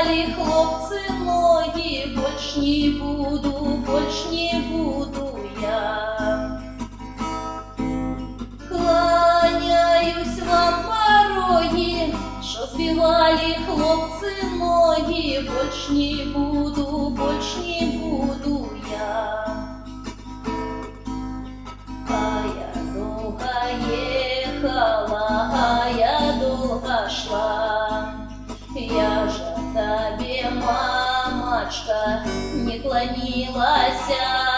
разбивали хлопцы ноги, больше не буду я. Кланяюсь вам пороги, что сбивали хлопцы ноги, больше не буду я. А я долго ехала, а я долго шла, я же тебе, мамочка, не клонилась.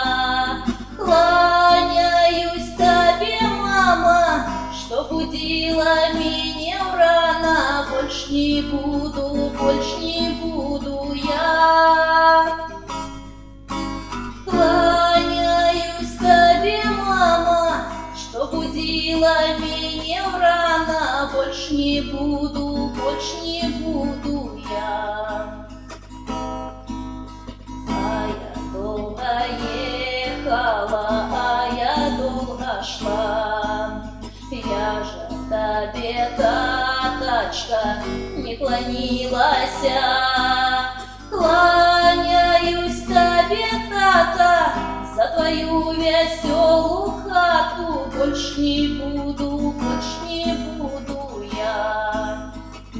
Кланяюсь тебе, мама, что будила меня рано, больше не буду я. Кланяюсь тебе, мама, что будила меня рано, больше не буду я. А я долго ехала, а я долго шла, я же тебе, таточка, не клонилась. Кланяюсь тебе, тата, за твою веселую хату, больше не буду я.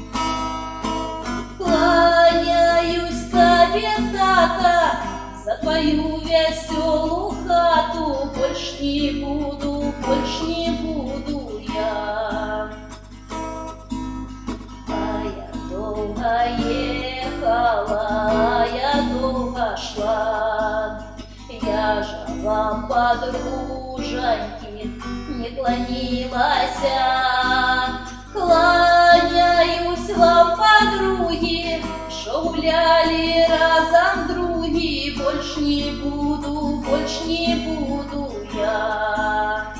Кланяюсь тебе, тата, за твою веселую хату, больше не буду я. А я долго ехала, а я долго шла, я же вам, подруженьки, не клонилась. Кланяюсь вам, подруги, что гуляли разом други, больше не буду я.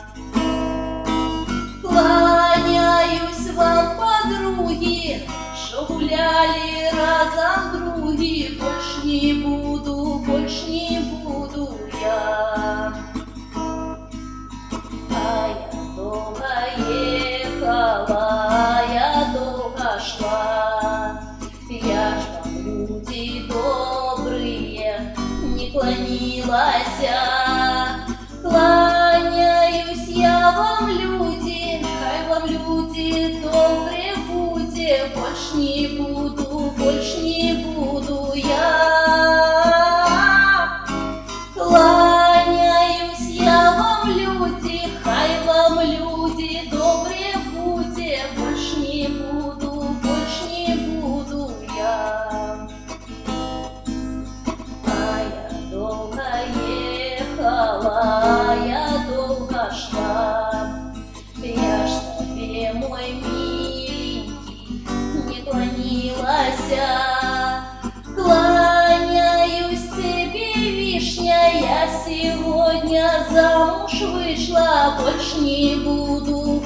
Кланяюсь вам, подруги, что гуляли разом други, больше не буду я. А я долго ехала, а я долго шла, я ж вам, люди добрые, не клонилась. Кланяюсь я вам, люди, хай вам, люди добрые будете, больше не буду я. Кланяюсь я вам, люди, хай вам, люди добрые будете, больше не буду я. А я долго ехала, а я долго шла, я ж тебе, мой миленький, не клонилась. Кланяюсь тебе, вишня, я сегодня замуж вышла, больше не буду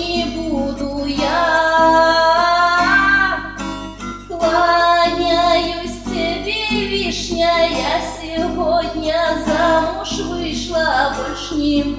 я. Кланяюсь тебе, вишня, я сегодня замуж вышла, больше не